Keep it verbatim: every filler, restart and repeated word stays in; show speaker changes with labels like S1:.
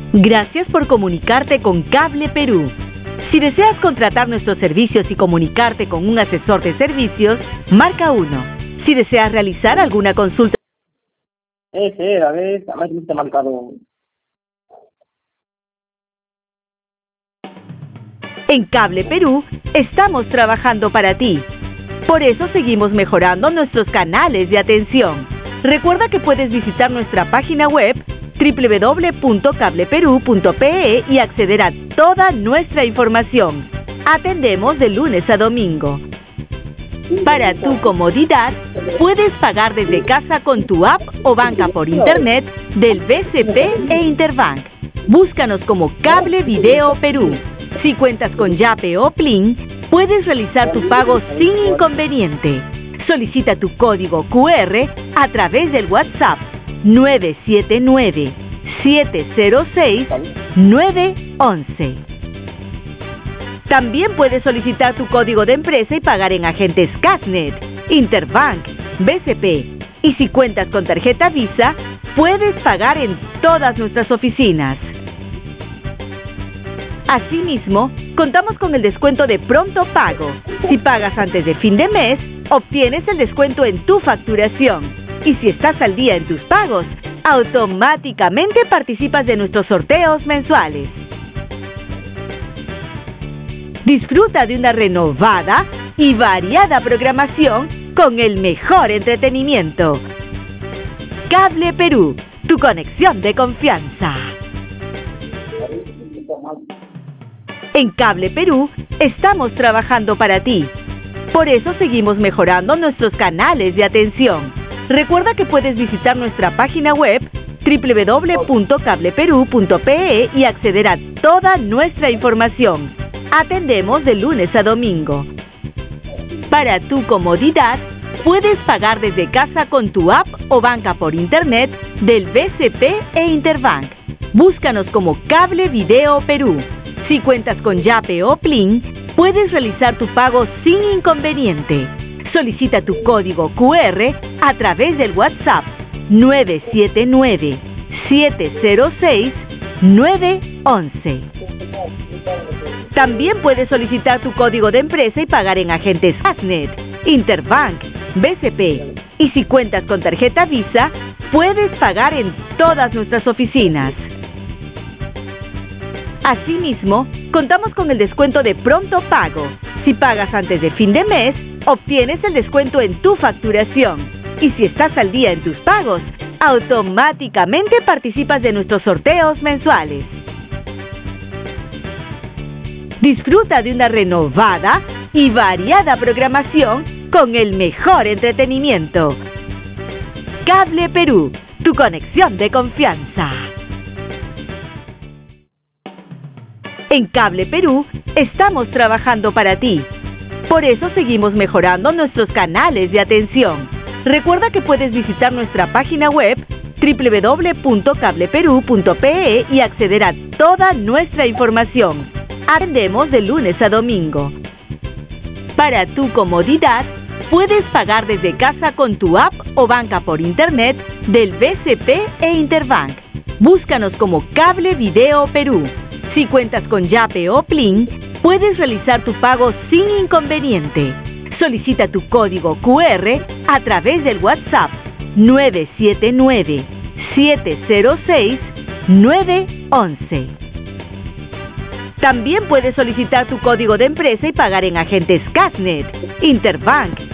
S1: Gracias por comunicarte con Cable Perú. Si deseas contratar nuestros servicios y comunicarte con un asesor de servicios, marca uno. Si deseas realizar alguna consulta...
S2: Ese era, ¿ves? A ver, te he marcado.
S1: En Cable Perú, estamos trabajando para ti. Por eso seguimos mejorando nuestros canales de atención. Recuerda que puedes visitar nuestra página web doble u doble u doble u punto cable perú punto pe e y acceder a toda nuestra información. Atendemos de lunes a domingo. Para tu comodidad, puedes pagar desde casa con tu app o banca por internet del B C P e Interbank. Búscanos como Cable Video Perú. Si cuentas con Yape o Plin, puedes realizar tu pago sin inconveniente. Solicita tu código cu erre a través del WhatsApp nueve siete nueve, siete cero seis, nueve once. También puedes solicitar tu código de empresa y pagar en agentes Casnet, Interbank, B C P. Y si cuentas con tarjeta Visa, puedes pagar en todas nuestras oficinas. Asimismo, contamos con el descuento de pronto pago. Si pagas antes de fin de mes, obtienes el descuento en tu facturación. Y si estás al día en tus pagos, automáticamente participas de nuestros sorteos mensuales. Disfruta de una renovada y variada programación con el mejor entretenimiento. Cable Perú, tu conexión de confianza. En Cable Perú, estamos trabajando para ti. Por eso seguimos mejorando nuestros canales de atención. Recuerda que puedes visitar nuestra página web doble u doble u doble u punto cable perú punto pe e y acceder a toda nuestra información. Atendemos de lunes a domingo. Para tu comodidad, puedes pagar desde casa con tu app o banca por internet del B C P e Interbank. Búscanos como Cable Video Perú. Si cuentas con Yape o Plin, puedes realizar tu pago sin inconveniente. Solicita tu código cu erre a través del WhatsApp nueve siete nueve, siete cero seis, nueve once. También puedes solicitar tu código de empresa y pagar en agentes Casnet, Interbank, B C P. Y si cuentas con tarjeta Visa, puedes pagar en todas nuestras oficinas. Asimismo, contamos con el descuento de pronto pago. Si pagas antes de fin de mes, obtienes el descuento en tu facturación. Y si estás al día en tus pagos, automáticamente participas de nuestros sorteos mensuales. Disfruta de una renovada y variada programación con el mejor entretenimiento. Cable Perú, tu conexión de confianza. En Cable Perú, estamos trabajando para ti. Por eso seguimos mejorando nuestros canales de atención. Recuerda que puedes visitar nuestra página web doble u doble u doble u punto cable perú punto pe e y acceder a toda nuestra información. Atendemos de lunes a domingo. Para tu comodidad, puedes pagar desde casa con tu app o banca por internet del B C P e Interbank. Búscanos como Cable Video Perú. Si cuentas con Yape o Plin, puedes realizar tu pago sin inconveniente. Solicita tu código cu erre a través del WhatsApp nueve siete nueve, siete cero seis, nueve once. También puedes solicitar tu código de empresa y pagar en agentes Casnet, Interbank,